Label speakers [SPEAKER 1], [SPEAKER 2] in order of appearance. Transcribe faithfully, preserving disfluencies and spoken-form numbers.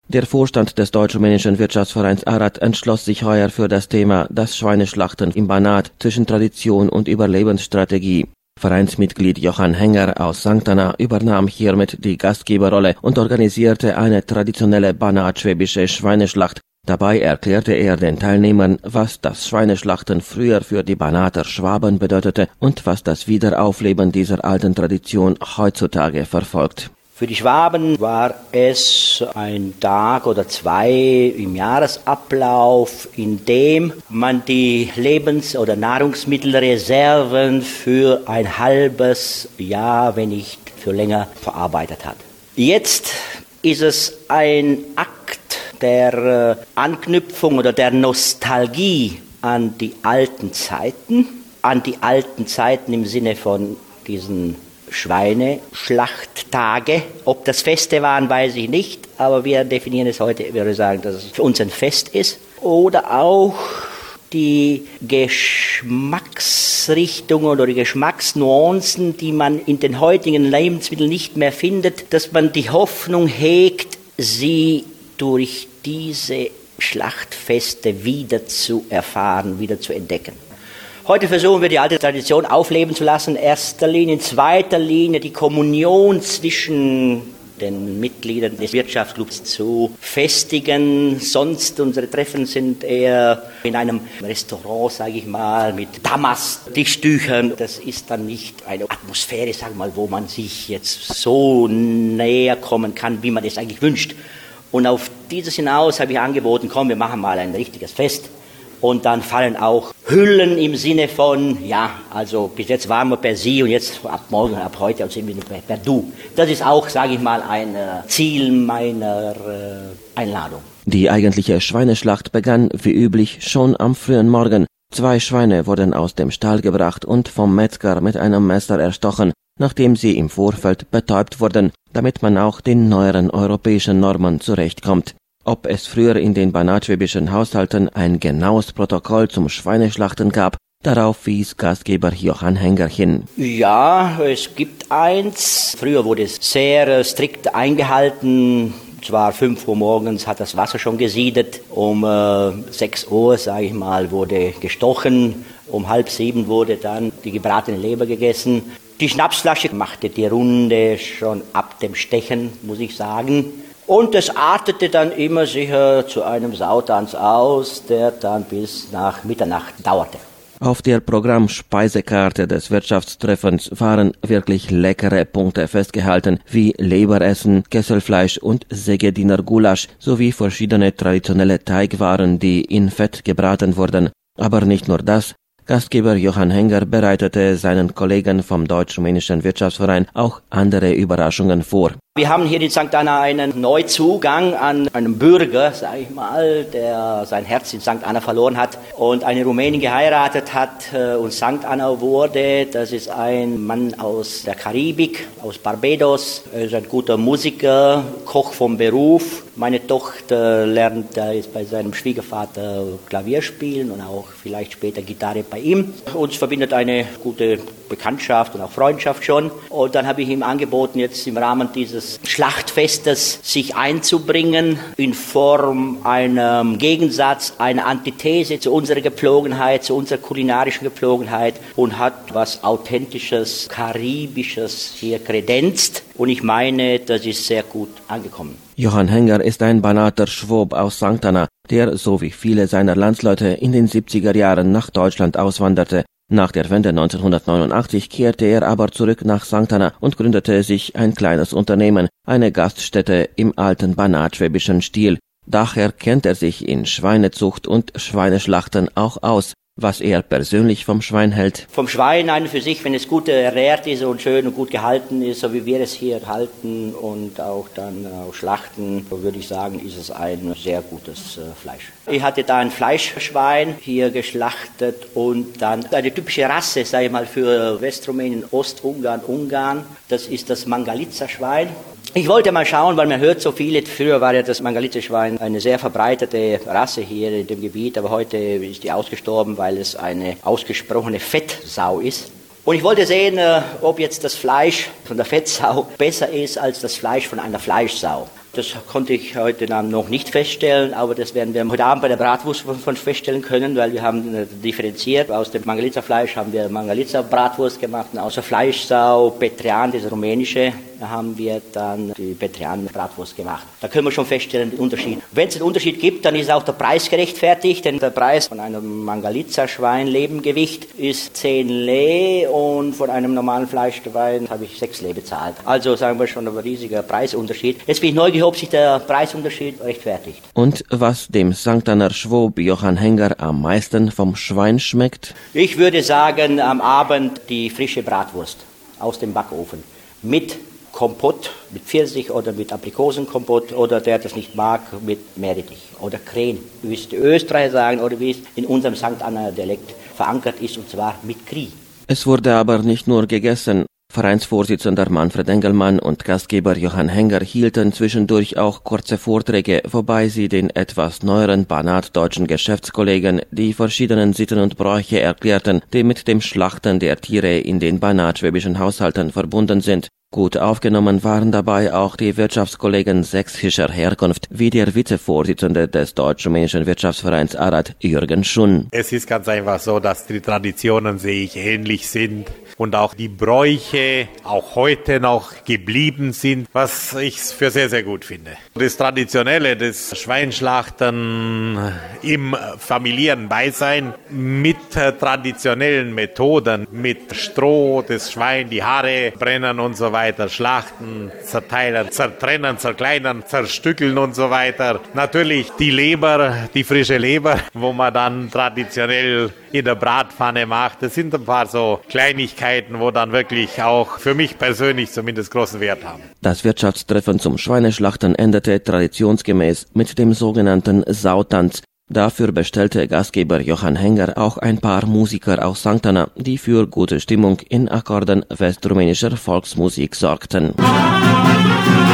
[SPEAKER 1] Der Vorstand des Deutsch-Rumänischen Wirtschaftsvereins Arad entschloss sich heuer für das Thema das Schweineschlachten im Banat zwischen Tradition und Überlebensstrategie. Vereinsmitglied Johann Henger aus Sankt Anna übernahm hiermit die Gastgeberrolle und organisierte eine traditionelle banatschwäbische Schweineschlacht. Dabei erklärte er den Teilnehmern, was das Schweineschlachten früher für die Banater Schwaben bedeutete und was das Wiederaufleben dieser alten Tradition heutzutage verfolgt.
[SPEAKER 2] Für die Schwaben war es ein Tag oder zwei im Jahresablauf, in dem man die Lebens- oder Nahrungsmittelreserven für ein halbes Jahr, wenn nicht für länger, verarbeitet hat. Jetzt ist es ein Akt der Anknüpfung oder der Nostalgie an die alten Zeiten, an die alten Zeiten im Sinne von diesen Schweineschlachttage. Ob das Feste waren, weiß ich nicht, aber wir definieren es heute, ich würde sagen, dass es für uns ein Fest ist. Oder auch die Geschmacksrichtungen oder die Geschmacksnuancen, die man in den heutigen Lebensmitteln nicht mehr findet, dass man die Hoffnung hegt, sie durch diese Schlachtfeste wieder zu erfahren, wieder zu entdecken. Heute versuchen wir, die alte Tradition aufleben zu lassen. In erster Linie, in zweiter Linie die Kommunion zwischen den Mitgliedern des Wirtschaftsclubs zu festigen. Sonst unsere Treffen sind eher in einem Restaurant, sage ich mal, mit Damast-Tischtüchern. Das ist dann nicht eine Atmosphäre, sag mal, wo man sich jetzt so näher kommen kann, wie man es eigentlich wünscht. Und auf dieses hinaus habe ich angeboten, komm, wir machen mal ein richtiges Fest. Und dann fallen auch Hüllen im Sinne von, ja, also bis jetzt waren wir per Sie und jetzt ab morgen, ab heute sind wir per, per Du. Das ist auch, sage ich mal, ein Ziel meiner äh, Einladung.
[SPEAKER 1] Die eigentliche Schweineschlacht begann, wie üblich, schon am frühen Morgen. Zwei Schweine wurden aus dem Stall gebracht und vom Metzger mit einem Messer erstochen, nachdem sie im Vorfeld betäubt wurden, damit man auch den neueren europäischen Normen zurechtkommt. Ob es früher in den banatschwäbischen Haushalten ein genaues Protokoll zum Schweineschlachten gab, darauf wies Gastgeber Johann Henger hin.
[SPEAKER 2] Ja, es gibt eins. Früher wurde es sehr strikt eingehalten. Zwar fünf Uhr morgens hat das Wasser schon gesiedet, um äh, sechs Uhr, sage ich mal, wurde gestochen, um halb sieben wurde dann die gebratene Leber gegessen. Die Schnapsflasche machte die Runde schon ab dem Stechen, muss ich sagen. Und es artete dann immer sicher zu einem Sautanz aus, der dann bis nach Mitternacht dauerte.
[SPEAKER 1] Auf der Programmspeisekarte des Wirtschaftstreffens waren wirklich leckere Punkte festgehalten, wie Leberessen, Kesselfleisch und Segediner Gulasch sowie verschiedene traditionelle Teigwaren, die in Fett gebraten wurden. Aber nicht nur das. Gastgeber Johann Henger bereitete seinen Kollegen vom Deutsch-Rumänischen Wirtschaftsverein auch andere Überraschungen vor.
[SPEAKER 2] Wir haben hier in Sankt Anna einen Neuzugang an einem Bürger, sage ich mal, der sein Herz in Sankt Anna verloren hat und eine Rumänin geheiratet hat und Sankt Anna wurde. Das ist ein Mann aus der Karibik, aus Barbados. Er ist ein guter Musiker, Koch vom Beruf. Meine Tochter lernt jetzt bei seinem Schwiegervater Klavier spielen und auch vielleicht später Gitarre bei ihm. Uns verbindet eine gute Bekanntschaft und auch Freundschaft schon. Und dann habe ich ihm angeboten, jetzt im Rahmen dieses Schlachtfestes sich einzubringen in Form einem Gegensatz, einer Antithese zu unserer Gepflogenheit, zu unserer kulinarischen Gepflogenheit und hat was Authentisches, Karibisches hier kredenzt. Und ich meine, das ist sehr gut angekommen.
[SPEAKER 1] Johann Henger ist ein Banater Schwob aus Sankt Anna, der, so wie viele seiner Landsleute, in den siebziger Jahren nach Deutschland auswanderte. Nach der Wende neunzehnhundertneunundachtzig kehrte er aber zurück nach Sankt Anna und gründete sich ein kleines Unternehmen, eine Gaststätte im alten banatschwäbischen Stil. Daher kennt er sich in Schweinezucht und Schweineschlachten auch aus. Was er persönlich vom Schwein hält.
[SPEAKER 2] Vom Schwein an für sich, wenn es gut ernährt ist und schön und gut gehalten ist, so wie wir es hier halten und auch dann auch schlachten, würde ich sagen, ist es ein sehr gutes äh, Fleisch. Ich hatte da ein Fleischschwein hier geschlachtet und dann eine typische Rasse, sage ich mal, für Westrumänien, Ostungarn, Ungarn. Das ist das Mangalitza-Schwein. Ich wollte mal schauen, weil man hört so viele, früher war ja das Mangalitza-Schwein eine sehr verbreitete Rasse hier in dem Gebiet, aber heute ist die ausgestorben, weil es eine ausgesprochene Fettsau ist. Und ich wollte sehen, ob jetzt das Fleisch von der Fettsau besser ist als das Fleisch von einer Fleischsau. Das konnte ich heute Abend noch nicht feststellen, aber das werden wir heute Abend bei der Bratwurst von feststellen können, weil wir haben differenziert. Aus dem Mangalitza-Fleisch haben wir Mangalitza-Bratwurst gemacht und aus der Fleischsau Petrian, diese rumänische, haben wir dann die Petrian-Bratwurst gemacht. Da können wir schon feststellen, den Unterschied. Wenn es einen Unterschied gibt, dann ist auch der Preis gerechtfertigt, denn der Preis von einem Mangalitza-Schwein Lebengewicht ist zehn Lee und von einem normalen Fleischschwein habe ich sechs Lee bezahlt. Also sagen wir schon ein riesiger Preisunterschied. Jetzt bin ich neugierig, ob sich der Preisunterschied rechtfertigt.
[SPEAKER 1] Und was dem Sanktaner Schwob Johann Henger am meisten vom Schwein schmeckt?
[SPEAKER 2] Ich würde sagen, am Abend die frische Bratwurst aus dem Backofen mit Kompott, mit Pfirsich oder mit Aprikosenkompott oder der das nicht mag, mit Meerrettich oder Kren, wie es die Österreicher sagen oder wie es in unserem Sankt Anna Dialekt verankert ist, und zwar mit Kri.
[SPEAKER 1] Es wurde aber nicht nur gegessen. Vereinsvorsitzender Manfred Engelmann und Gastgeber Johann Henger hielten zwischendurch auch kurze Vorträge, wobei sie den etwas neueren banatdeutschen Geschäftskollegen die verschiedenen Sitten und Bräuche erklärten, die mit dem Schlachten der Tiere in den banatschwäbischen Haushalten verbunden sind. Gut aufgenommen waren dabei auch die Wirtschaftskollegen sächsischer Herkunft, wie der Vizevorsitzende des Deutsch-Rumänischen Wirtschaftsvereins Arad, Jürgen Schun.
[SPEAKER 3] Es ist ganz einfach so, dass die Traditionen, sehe ich, ähnlich sind und auch die Bräuche auch heute noch geblieben sind, was ich für sehr, sehr gut finde. Das Traditionelle, das Schweinschlachten im familiären Beisein mit traditionellen Methoden, mit Stroh, das Schwein, die Haare brennen und so weiter. weiter schlachten, zerteilen, zertrennen, zerkleinern, zerstückeln und so weiter. Natürlich die Leber, die frische Leber, wo man dann traditionell in der Bratpfanne macht. Das sind ein paar so Kleinigkeiten, wo dann wirklich auch für mich persönlich zumindest großen Wert haben.
[SPEAKER 1] Das Wirtschaftstreffen zum Schweineschlachten endete traditionsgemäß mit dem sogenannten Sautanz. Dafür bestellte Gastgeber Johann Henger auch ein paar Musiker aus Sankt Anna, die für gute Stimmung in Akkorden westrumänischer Volksmusik sorgten.